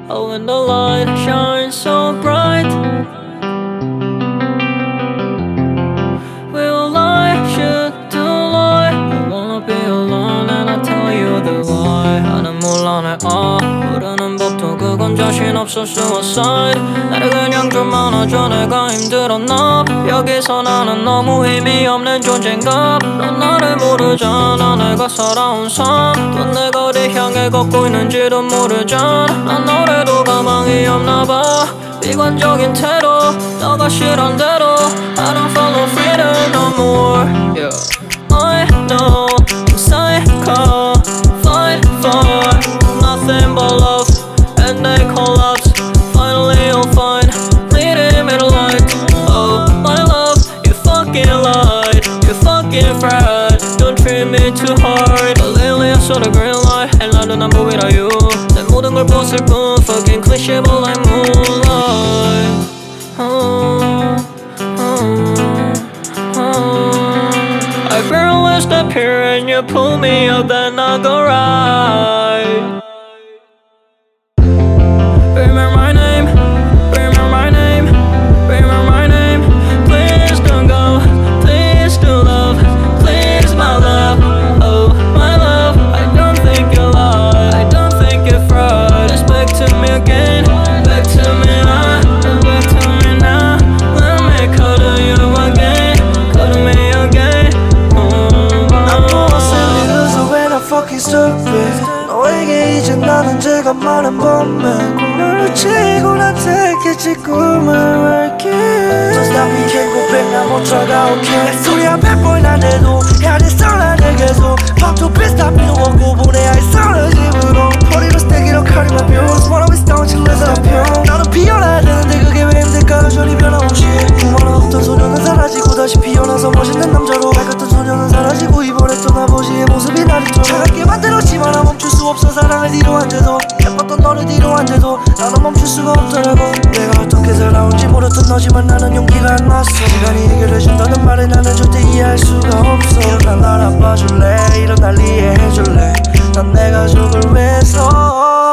Oh, when the light shines so bright, will I should do lie? I wanna be alone and I tell you the lie. 나는 몰라 내 부르는 법도 그건 자신 없어 suicide. 나를 그냥 좀 안아줘 내가 힘들었나 봐. 여기서 나는 너무 의미 없는 존재인가 봐. 넌 나를 모르잖아 내가 살아온 삶. 또 내가 어디 향해 걷고 있는지도 모르잖아. 난 너래도 가망이 없나 봐. 비관적인 태도 너가 싫은 대로 I don't follow freedom no more. Yeah. I know I'm psycho. Fight for nothing but love and they collapse. Finally you'll find freedom in the light. Oh my love, you fucking lied, you fucking fried. Don't treat me too hard. But lately I saw the green light and 나도 난 보이라 you. 내 모든 걸 벗을 뿐 fucking cliche but like moonlight. I barely step here and you pull me up then I go right. Remember my name, remember my name, remember my name. Please don't go, please do love, please my love. Oh my love, I don't think you lied, I don't think you fraud. Just back to me again, back to me now, back to me now. Let me cuddle you again, cuddle me again. I know I silly loser when I fucking stupid. 너에게 이제 나는 제가 많은 범인. 꿈을 치고 난 택했지 꿈을 알게. Just stop me can't go back 나 못 찾아 okay. 소리야 100번 난데도 야됐어 나를 계속 밥도 비슷한 필요 없고 보내야 했어 너 집으로. 허리로 스테기로 카리마 뷰스 Wanna be stoned 칠레서 표. 나는 피어나야 되는데 그게 왜 힘들까 여전히 변함없이. 꿈하나 없던 소녀는 사라지고 다시 피어나서 멋있는 남자로. 날 같은 소녀는 사라지고 이번에 또 나머지의 모습이 날 잊죠. 차갑게 만들었지만 나 멈출 수 없어 사랑을 뒤로 앉아도. 예뻤던 너를 뒤로 앉아도 나는 멈출 수가 없더라고. 내가 어떻게 살아온지 모르던 너지만 나는 용기가 안 났어. 시간이 해결해준다는 말을 나는 절대 이해할 수가 없어. 일어나 날 안아줄래 일어날 이해해줄래 난 내 가족을 위해서